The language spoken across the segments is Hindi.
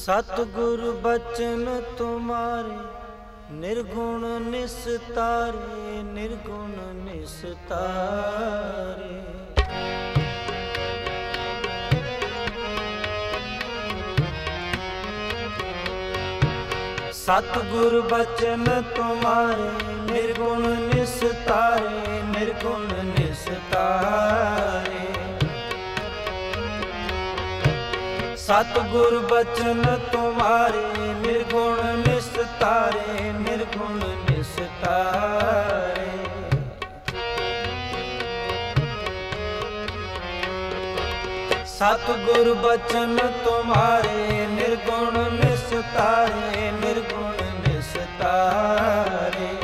सतगुरु बचन तुम्हारे निर्गुण निस्तारे, निर्गुण निस्तारे। सतगुरु बचन तुम्हारे निर्गुण निस्तारे, निर्गुण निस्तारे। सतगुरु बचन तुम्हारे निर्गुण निस्तारे, निर्गुण निस्तारे। सतगुरु बचन तुम्हारे निर्गुण निस्तारे, निर्गुण निस्तारे।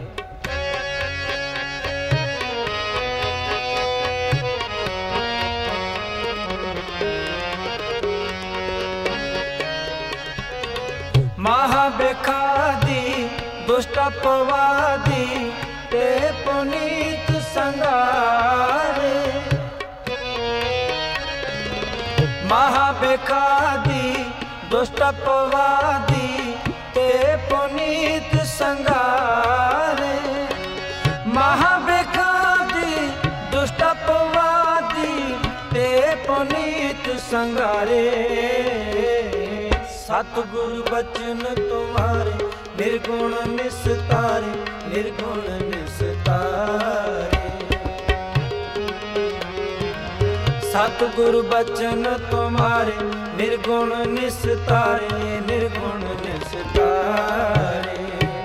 महाबेखादी दुष्ट अपवादी ते पुनीत संगारे। महाबेखादी दुष्ट अपवादी ते पुनीत संगारे। महाबेखादी दुष्ट अपवादी ते पुनीत संगारे। सतगुरु बचन तुम्हारे निर्गुण निस्तारे, निर्गुण निस्तारे। सतगुरु बचन तुम्हारे निर्गुण निस्तारे, निर्गुण निस्तारे।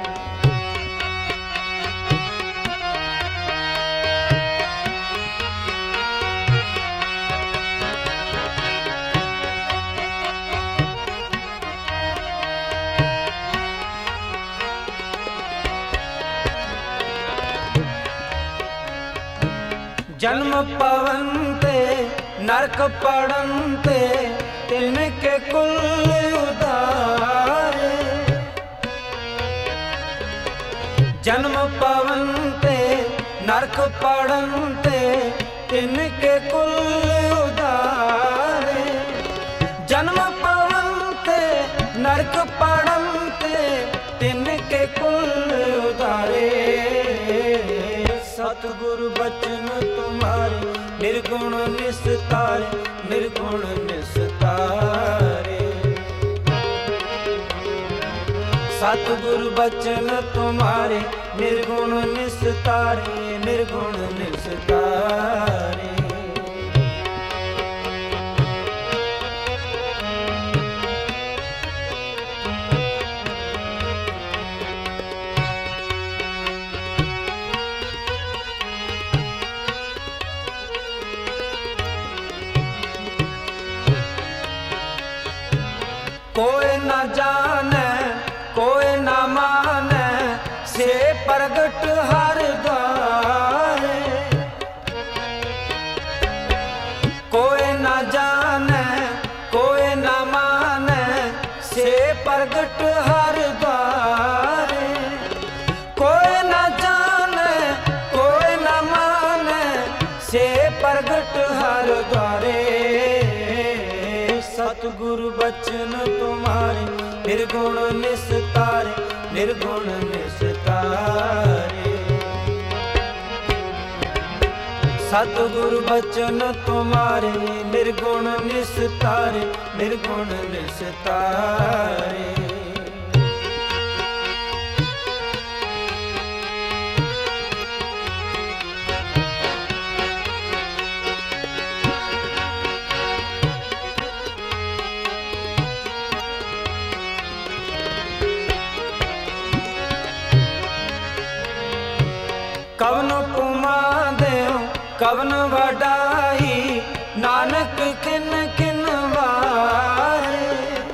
जन्म पवनते नरक पड़नते तिनके कुल उदारे। जन्म पवनते नरक पड़नते तिनके कुल उदारे। जन्म पवनते नरक पड़नते तिनके कुल उदारे। सतगुरु बचन तुम्हारे निर्गुण निस्तारे, निर्गुण निस्तारे। सतगुरु बचन तुम्हारे निर्गुण निस्तारे, निर्गुण निस्तारे। कोई न जाने कोई न माने से प्रगट हर द्वारे। कोई न जाने कोई न माने से प्रगट हर द्वारे। कोई न जाने कोई न माने से प्रगट हर द्वारे। सतगुरु बचन तुम्हारे निर्गुण निस्तारे, निर्गुण निस्तारे। सतगुरु बचन तुम्हारे निर्गुण निस्तारे, निर्गुण निस्तारे। कवन पुमा देव कवन वडाई नानक किन किन वारे।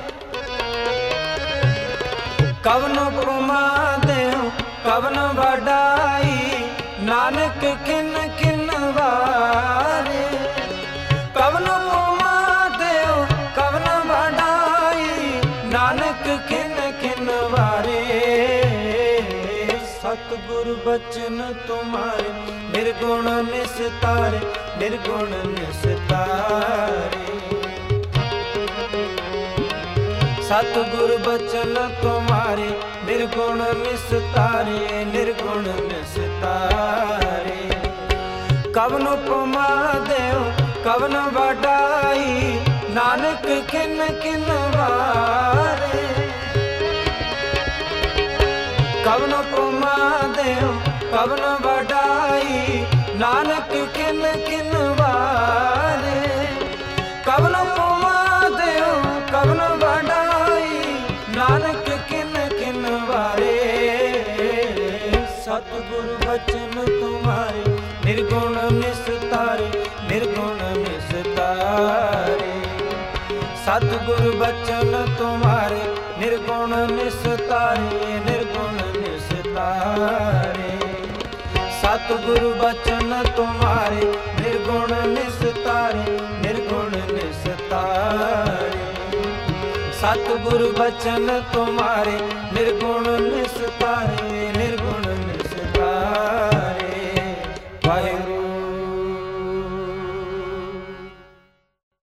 कवन पुमा देव कवन वडाई नानक किन किन वारे। कवन पुमा देव कवन वडाई नानक किन किन वारे। सतगुरु बचन तुम्हारे निर्गुण निस्तारे, निर्गुण निस्तारे। सतगुर बचन तुम्हारे निर्गुण निस्तारे, निर्गुण निस्तारे। कवन उपमा देव कवन वडाई, नानक किन किन वारे। कवन उपमा देव कवन वडाई, नानक किन किन वारे। कवन उपमा देव कवन वडाई, नानक किन किन वारे। सतगुर बचन तुम्हारे निर्गुण निस्तारे, निर्गुण निस्तारे। सतगुर बचन तुम्हारे निर्गुण निस्तारे, निर्गुण निस्तारे। सतगुर बचन तुम्हारे निर्गुण निस्तारे, निर्गुण निस्तारे। सतगुर बचन तुम्हारे निर्गुण निस्तारे,